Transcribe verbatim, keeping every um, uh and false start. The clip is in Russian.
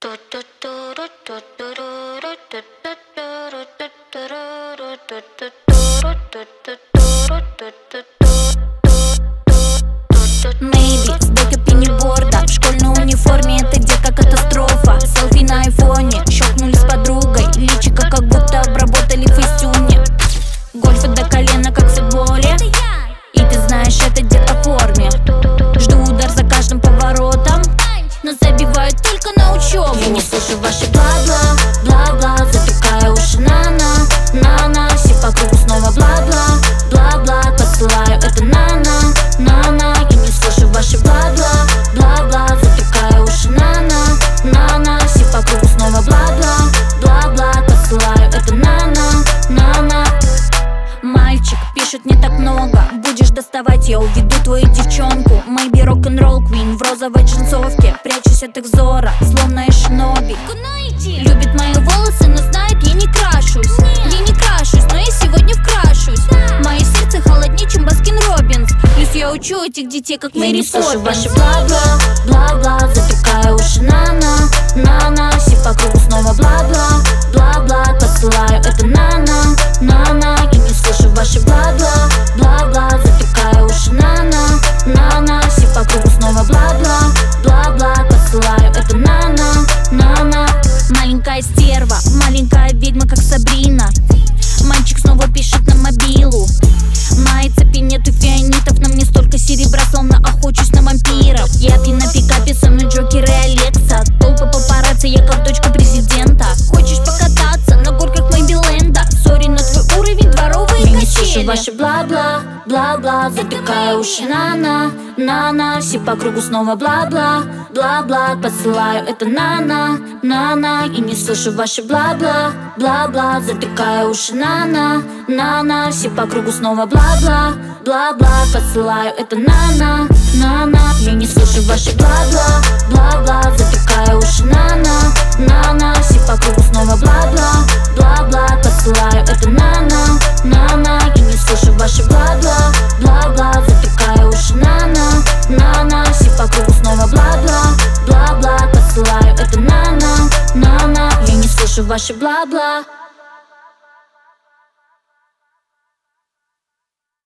Maybe, сбойка пениборда в школьной униформе, это детка катастрофа. Селфи на айфоне, щелкнули с подругой, личико как будто обработали в фейстюне. Гольфы до колена, как в футболе, и ты знаешь, это детка в форме. Жду удар за каждым поворотом, но забивают только на учебу. Я не слышу ваши бла-бла, бла-бла, затыкаю уши на-на, на-на. Все по кругу снова бла-бла, бла-бла, посылаю это на-на, на-на. Я не слышу ваши бла-бла, бла-бла, затыкаю уши на-на, на-на. Все по кругу снова бла-бла, бла-бла, посылаю это на-на, на-на. Мальчик пишет не так много, будешь доставать, я уведу твою девчонку. Maybe рок-н-ролл queen в розовой джинсовке, прячусь от их взора, словно из шиноби. Любит мои волосы, но знает, я не крашусь. Я не крашусь, но я сегодня вкрашусь. Мое сердце холоднее, чем Баскин Роббинс. Плюс я учу этих детей, как Мэри Поппинс. Я не слышу ваши бла-бла, бла-бла, затыкаю уши на-на, на-на. Все по кругу снова бла-бла, бла-бла, посылаю это на-на, на-на. Я не слышу ваши бла-бла, бла-бла, затыкаю уши на-на, на-на. Все по кругу снова бла-бла, бла-бла, посылаю это на-на, на-на. Маленькая стерва, маленькая ведьма, как Сабрина. Мальчик снова пишет на мобилу. Мои цепи нету фианитов, на мне столько серебра, словно охочусь на вампиров. Я пью на пикапе, со мной Джокер и Алекса. Толпа папарацци, я как дочка президента. Хочешь покататься на горках Мэйбиленда? Сори, но твой уровень дворовые качели. Я не слышу ваши бла-бла, бла-бла, затыкаю уши на-на, на-на. Все по кругу снова бла-бла, бла-бла, посылаю это на-на, на-на. Я не слышу ваши бла-бла, бла-бла, затыкаю уши на-на, на-на. Все по кругу снова бла-бла, бла-бла, посылаю это на-на, на-на. Я не слышу ваши бла-бла, бла-бла, затыкаю уши на-на, на-на. Все по кругу снова бла-бла, бла-бла, посылаю это на-на, на-на. Я не слышу ваши бла-бла, бла-бла, затыкаю уши на-на, на-на. Все по кругу снова бла-бла, бла-бла, посылаю это на-на, на-на. Я не слышу ваши бла-бла.